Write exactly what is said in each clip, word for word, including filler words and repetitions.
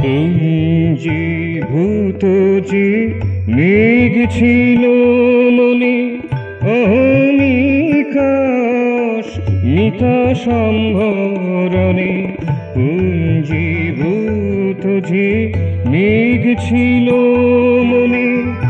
পুঞ্জীভূত যে মেঘ ছিল মনে, অহমিকাশ মিতা সম্ভরণে। পুঞ্জীভূত যে মেঘ ছিল মনে,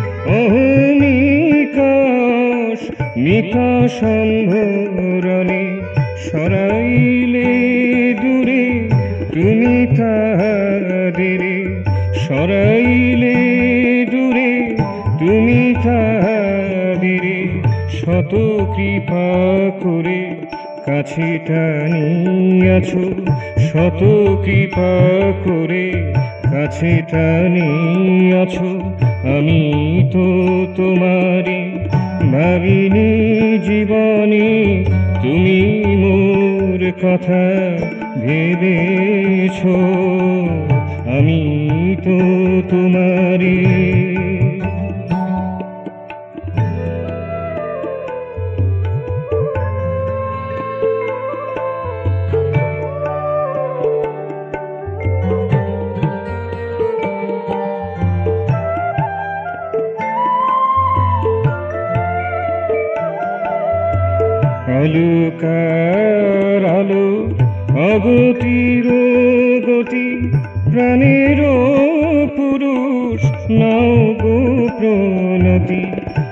অহমিকাশ মিতা সম্ভরণে। সরাইলে দূরে তুমি তাহাদের, সরাইলে দূরে তুমি তাহাদের। শত কৃপা করে কাছে টানিয়াছ, শত কৃপা করে কাছে টানিয়াছ। আমি তো তোমারে ভাবিনি জীবনে, তুমি মোর কথা ভেবেছ। আমি তো তোমারে আলোকার আলো অগতির গতি, প্রাণের পুরুষ নাও গো প্রণতি।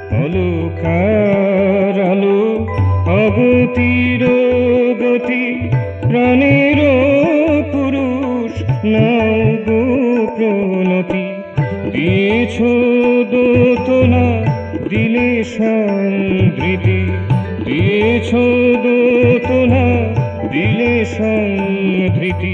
আলোকার আলো অগতির গতি, প্রাণের পুরুষ নাও গো প্রণতি। দিয়েছ দোতনা দিলে সংধৃতি, দিয়েছ দোতনা দিলে সংধৃতি।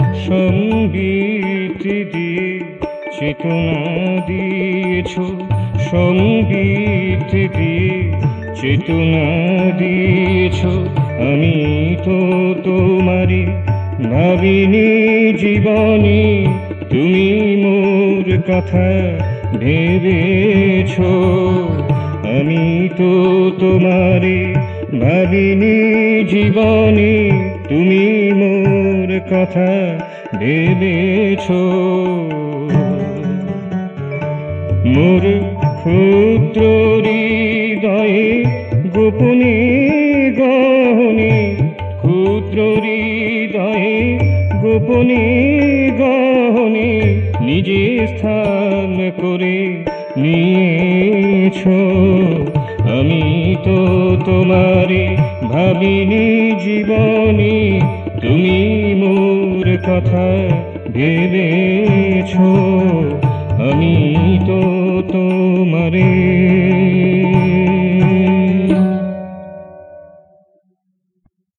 সঙ্গীত দিয়ে চেতনা দিয়েছ, সঙ্গীত দিয়ে চেতনা দিয়েছ। আমি তো তোমারে ভাবিনি জীবনে, তুমি মোর কথা ভেবেছ। আমি তো তোমারে ভাবিনি জীবনে, তুমি মোর কথা ভেবেছ। মোর ক্ষুদ্র হৃদয়ে গোপনে গহনে, ক্ষুদ্র হৃদয়ে গোপনে গহনে নিজে স্থান করে নিয়েছ। আমি তো তোমারে ভাবিনি জীবনে, তুমি মোর কথা ভেবেছ। আমি তো তোমারে